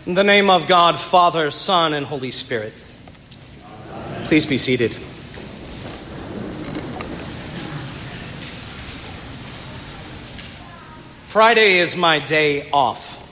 In the name of God, Father, Son, and Holy Spirit. Please be seated. Friday is my day off.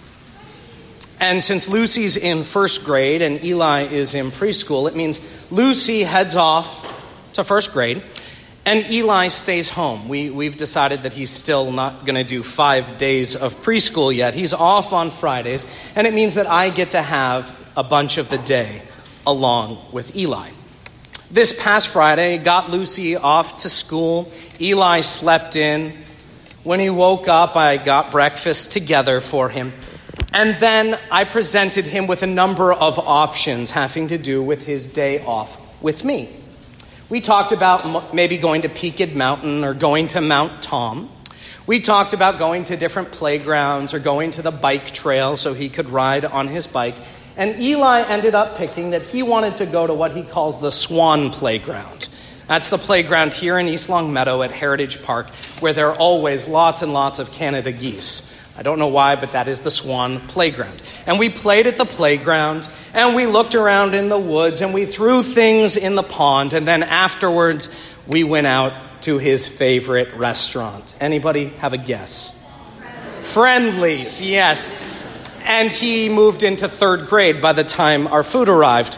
And since Lucy's in first grade and Eli is in preschool, it means Lucy heads off to first grade and Eli stays home. We've decided that he's still not going to do 5 days of preschool yet. He's off on Fridays, and it means that I get to have a bunch of the day along with Eli. This past Friday, got Lucy off to school. Eli slept in. When he woke up, I got breakfast together for him. And then I presented him with a number of options having to do with his day off with me. We talked about maybe going to Peaked Mountain or going to Mount Tom. We talked about going to different playgrounds or going to the bike trail so he could ride on his bike. And Eli ended up picking that he wanted to go to what he calls the Swan Playground. That's the playground here in East Long Meadow at Heritage Park where there are always lots and lots of Canada geese. I don't know why, but that is the Swan Playground. And we played at the playground, and we looked around in the woods, and we threw things in the pond, and then afterwards, we went out to his favorite restaurant. Anybody have a guess? Friendly's, yes. And he moved into third grade by the time our food arrived.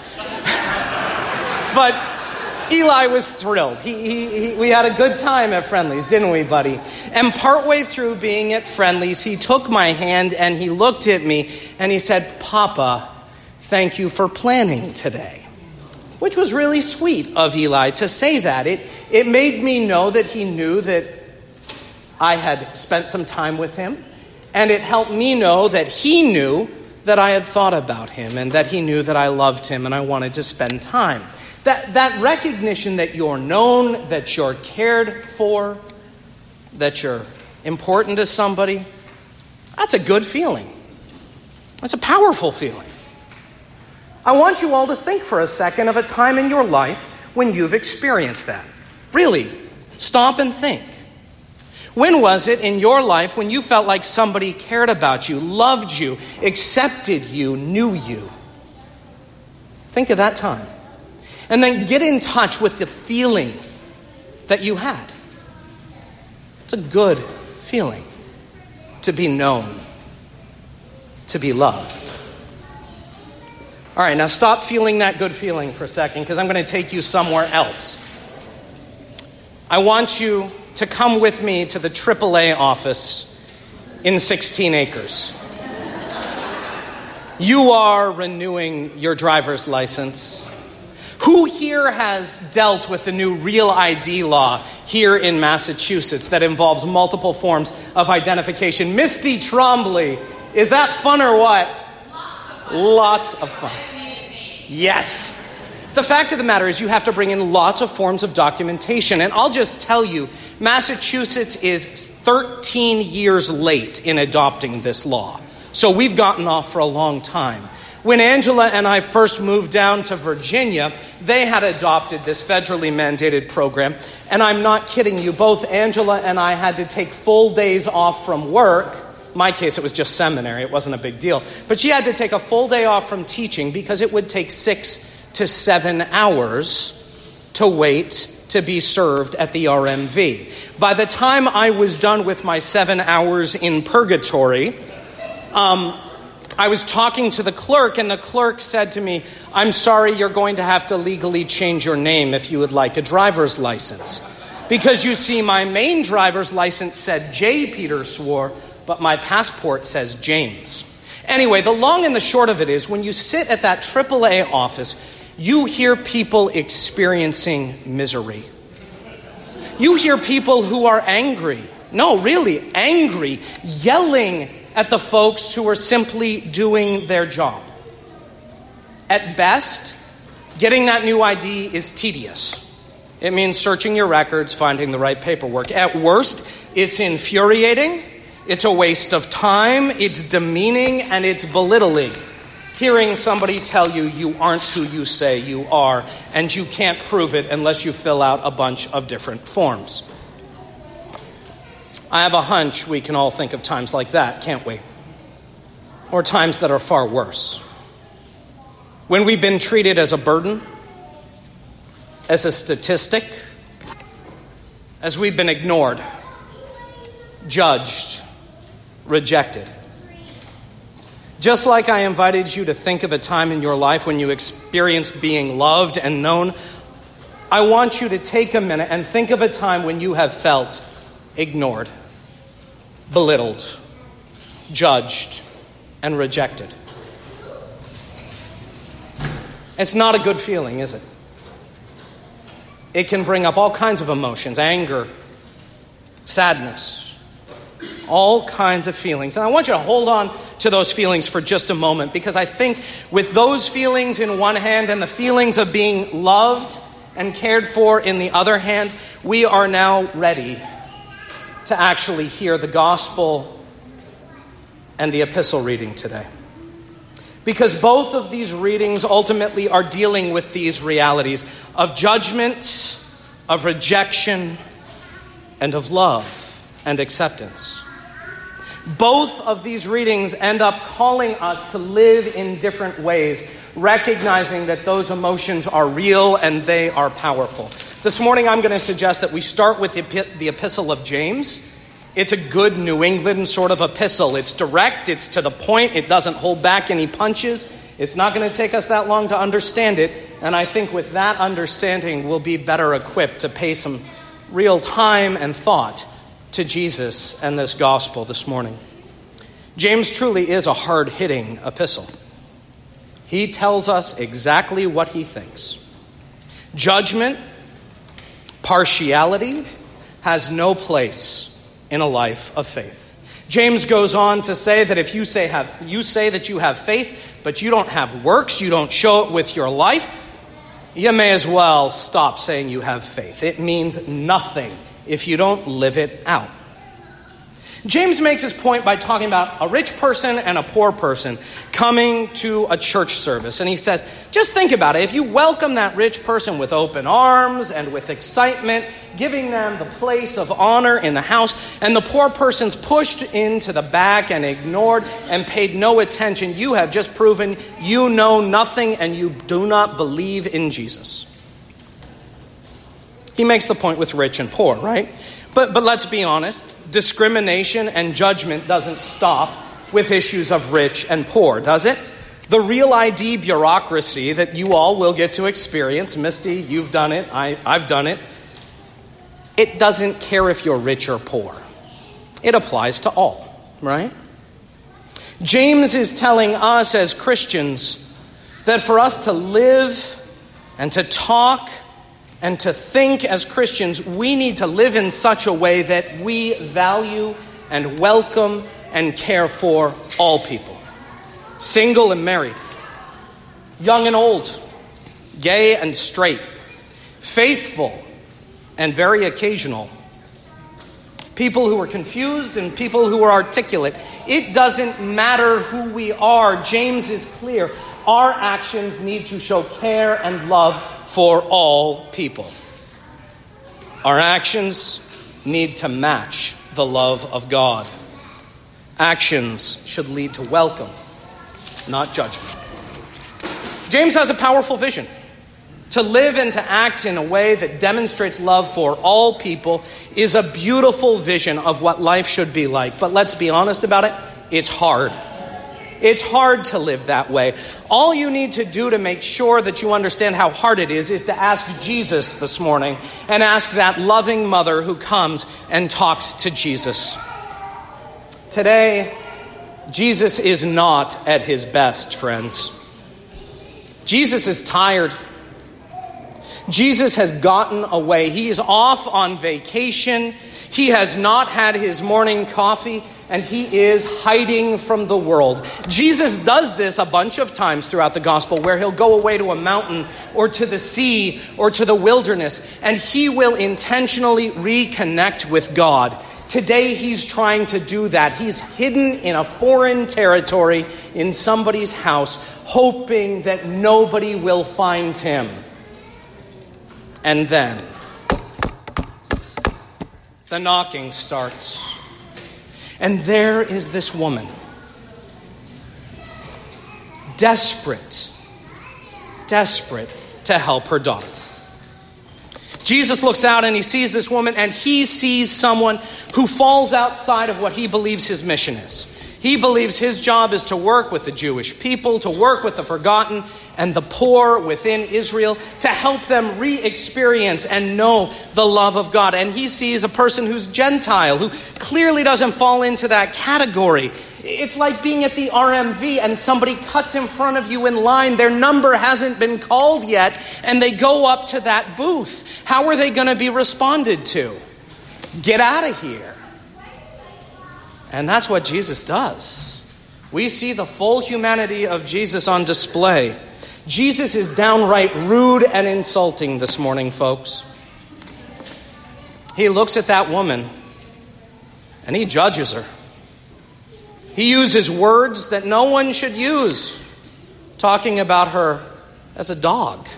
But Eli was thrilled. We had a good time at Friendly's, didn't we, buddy? And partway through being at Friendly's, he took my hand and he looked at me and he said, "Papa, thank you for planning today." Which was really sweet of Eli to say that. It made me know that he knew that I had spent some time with him. And it helped me know that he knew that I had thought about him and that he knew that I loved him and I wanted to spend time. That recognition that you're known, that you're cared for, that you're important to somebody, that's a good feeling. That's a powerful feeling. I want you all to think for a second of a time in your life when you've experienced that. Really, stop and think. When was it in your life when you felt like somebody cared about you, loved you, accepted you, knew you? Think of that time. And then get in touch with the feeling that you had. It's a good feeling to be known, to be loved. All right, now stop feeling that good feeling for a second because I'm going to take you somewhere else. I want you to come with me to the AAA office in 16 Acres. You are renewing your driver's license. Who here has dealt with the new Real ID law here in Massachusetts that involves multiple forms of identification? Misty Trombley, is that fun or what? Lots of fun. Yes. The fact of the matter is you have to bring in lots of forms of documentation. And I'll just tell you, Massachusetts is 13 years late in adopting this law. So we've gotten off for a long time. When Angela and I first moved down to Virginia, they had adopted this federally mandated program. And I'm not kidding you, both Angela and I had to take full days off from work. In my case, it was just seminary. It wasn't a big deal. But she had to take a full day off from teaching because it would take 6 to 7 hours to wait to be served at the RMV. By the time I was done with my 7 hours in purgatory, I was talking to the clerk, and the clerk said to me, "I'm sorry, you're going to have to legally change your name if you would like a driver's license. Because you see, my main driver's license said J. Peter Swore, but my passport says James." Anyway, the long and the short of it is, when you sit at that AAA office, you hear people experiencing misery. You hear people who are angry. No, really, angry, yelling at the folks who are simply doing their job. At best, getting that new ID is tedious. It means searching your records, finding the right paperwork. At worst, it's infuriating, it's a waste of time, it's demeaning, and it's belittling. Hearing somebody tell you you aren't who you say you are, and you can't prove it unless you fill out a bunch of different forms. I have a hunch we can all think of times like that, can't we? or times that are far worse. When we've been treated as a burden, as a statistic, as we've been ignored, judged, rejected. Just like I invited you to think of a time in your life when you experienced being loved and known, I want you to take a minute and think of a time when you have felt ignored, belittled, judged, and rejected. It's not a good feeling, is it? It can bring up all kinds of emotions, anger, sadness, all kinds of feelings. And I want you to hold on to those feelings for just a moment, because I think with those feelings in one hand and the feelings of being loved and cared for in the other hand, we are now ready to actually hear the gospel and the epistle reading today. Because both of these readings ultimately are dealing with these realities of judgment, of rejection, and of love and acceptance. Both of these readings end up calling us to live in different ways, recognizing that those emotions are real and they are powerful. This morning I'm going to suggest that we start with the epistle of James. It's a good New England sort of epistle. It's direct, it's to the point, it doesn't hold back any punches. It's not going to take us that long to understand it, and I think with that understanding we'll be better equipped to pay some real time and thought to Jesus and this gospel this morning. James truly is a hard-hitting epistle. He tells us exactly what he thinks. Judgment, partiality has no place in a life of faith. James goes on to say that if you say that you have faith, but you don't have works, you don't show it with your life, you may as well stop saying you have faith. It means nothing if you don't live it out. James makes his point by talking about a rich person and a poor person coming to a church service. And he says, just think about it. If you welcome that rich person with open arms and with excitement, giving them the place of honor in the house, and the poor person's pushed into the back and ignored and paid no attention, you have just proven you know nothing and you do not believe in Jesus. He makes the point with rich and poor, right? But let's be honest, discrimination and judgment doesn't stop with issues of rich and poor, does it? The Real ID bureaucracy that you all will get to experience, Misty, you've done it, I've done it. It doesn't care if you're rich or poor. It applies to all, right? James is telling us as Christians that for us to live and to talk and to think as Christians, we need to live in such a way that we value and welcome and care for all people. Single and married, young and old, gay and straight, faithful and very occasional, people who are confused and people who are articulate. It doesn't matter who we are. James is clear. Our actions need to show care and love for all people. Our actions need to match the love of God. Actions should lead to welcome, not judgment. James has a powerful vision. To live and to act in a way that demonstrates love for all people is a beautiful vision of what life should be like. But let's be honest about it, it's hard. It's hard to live that way. All you need to do to make sure that you understand how hard it is to ask Jesus this morning and ask that loving mother who comes and talks to Jesus. Today, Jesus is not at his best, friends. Jesus is tired. Jesus has gotten away. He is off on vacation. He has not had his morning coffee, and he is hiding from the world. Jesus does this a bunch of times throughout the gospel, where he'll go away to a mountain or to the sea or to the wilderness, and he will intentionally reconnect with God. Today, he's trying to do that. He's hidden in a foreign territory in somebody's house, hoping that nobody will find him. And then the knocking starts. And there is this woman desperate to help her daughter. Jesus looks out and he sees this woman, and he sees someone who falls outside of what he believes his mission is. He believes his job is to work with the Jewish people, to work with the forgotten and the poor within Israel, to help them re-experience and know the love of God. And he sees a person who's Gentile, who clearly doesn't fall into that category. It's like being at the RMV and somebody cuts in front of you in line. Their number hasn't been called yet, and they go up to that booth. How are they going to be responded to? Get out of here. And that's what Jesus does. We see the full humanity of Jesus on display. Jesus is downright rude and insulting this morning, folks. He looks at that woman and he judges her. He uses words that no one should use, talking about her as a dog.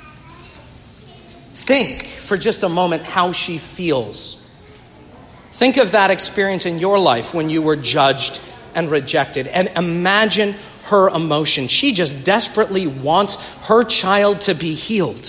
Think for just a moment how she feels. Think of that experience in your life when you were judged and rejected, and imagine her emotion. She just desperately wants her child to be healed.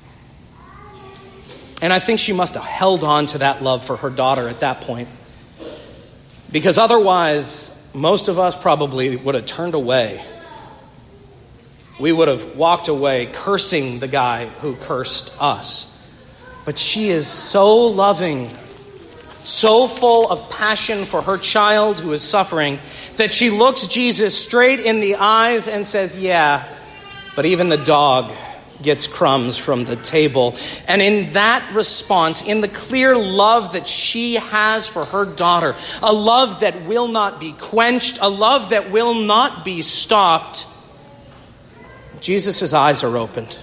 And I think she must have held on to that love for her daughter at that point, because otherwise, most of us probably would have turned away. We would have walked away cursing the guy who cursed us. But she is so loving, so full of passion for her child who is suffering, that she looks Jesus straight in the eyes and says, yeah, but even the dog gets crumbs from the table. And in that response, in the clear love that she has for her daughter, a love that will not be quenched, a love that will not be stopped, Jesus' eyes are opened.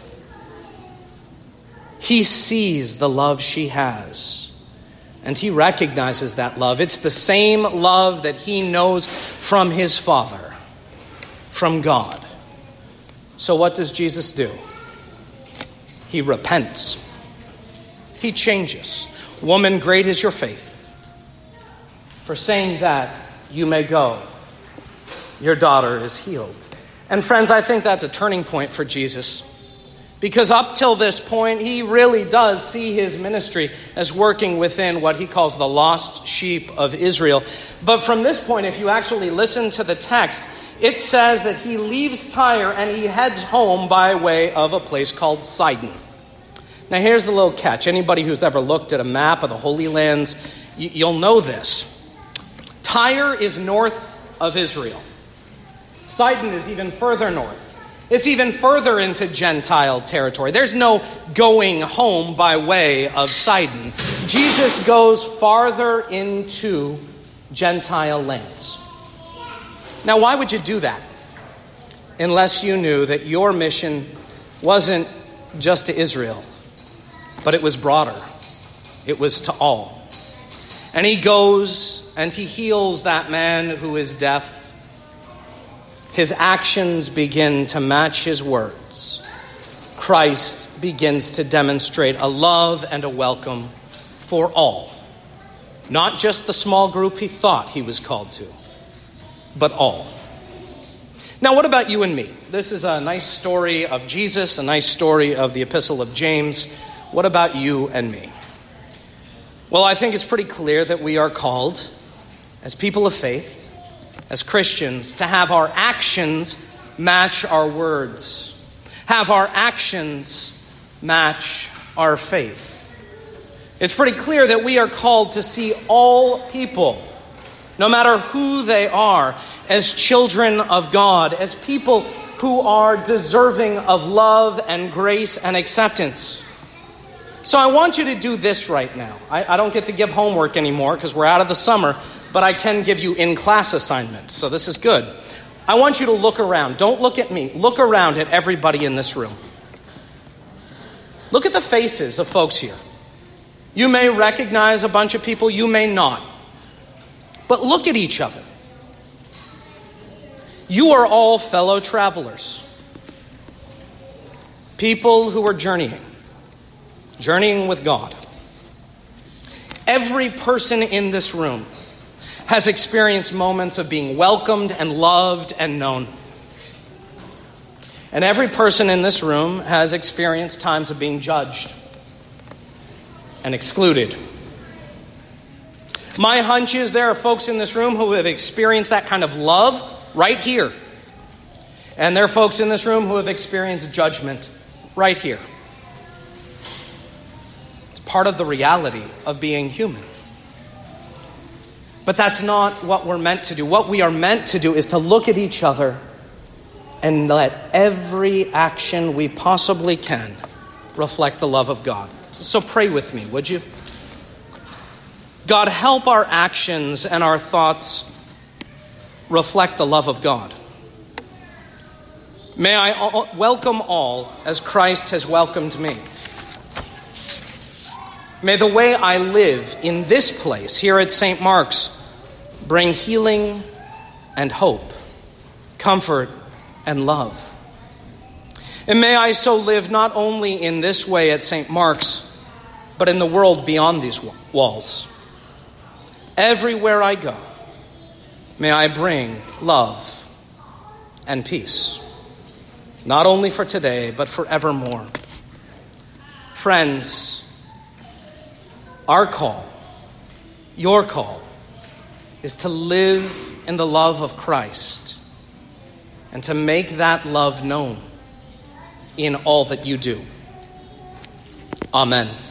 He sees the love she has, and he recognizes that love. It's the same love that he knows from his Father, from God. So what does Jesus do? He repents. He changes. Woman, great is your faith. For saying that, you may go. Your daughter is healed. And friends, I think that's a turning point for Jesus. Because up till this point, he really does see his ministry as working within what he calls the lost sheep of Israel. But from this point, if you actually listen to the text, it says that he leaves Tyre and he heads home by way of a place called Sidon. Now here's the little catch. Anybody who's ever looked at a map of the Holy Lands, you'll know this. Tyre is north of Israel. Sidon is even further north. It's even further into Gentile territory. There's no going home by way of Sidon. Jesus goes farther into Gentile lands. Now, why would you do that? Unless you knew that your mission wasn't just to Israel, but it was broader. It was to all. And he goes and he heals that man who is deaf. His actions begin to match his words. Christ begins to demonstrate a love and a welcome for all. Not just the small group he thought he was called to, but all. Now, what about you and me? This is a nice story of Jesus, a nice story of the Epistle of James. What about you and me? Well, I think it's pretty clear that we are called, as people of faith, as Christians, to have our actions match our words. Have our actions match our faith. It's pretty clear that we are called to see all people, no matter who they are, as children of God, as people who are deserving of love and grace and acceptance. So I want you to do this right now. I don't get to give homework anymore because we're out of the summer, but I can give you in-class assignments, so this is good. I want you to look around. Don't look at me. Look around at everybody in this room. Look at the faces of folks here. You may recognize a bunch of people, you may not. But look at each other. You are all fellow travelers. People who are journeying with God. Every person in this room has experienced moments of being welcomed and loved and known. And every person in this room has experienced times of being judged and excluded. My hunch is there are folks in this room who have experienced that kind of love right here. And there are folks in this room who have experienced judgment right here. It's part of the reality of being human. But that's not what we're meant to do. What we are meant to do is to look at each other and let every action we possibly can reflect the love of God. So pray with me, would you? God, help our actions and our thoughts reflect the love of God. May I welcome all as Christ has welcomed me. May the way I live in this place, here at St. Mark's, bring healing and hope, comfort and love. And may I so live not only in this way at St. Mark's, but in the world beyond these walls. Everywhere I go, may I bring love and peace, not only for today, but forevermore. Friends, our call, your call, is to live in the love of Christ and to make that love known in all that you do. Amen.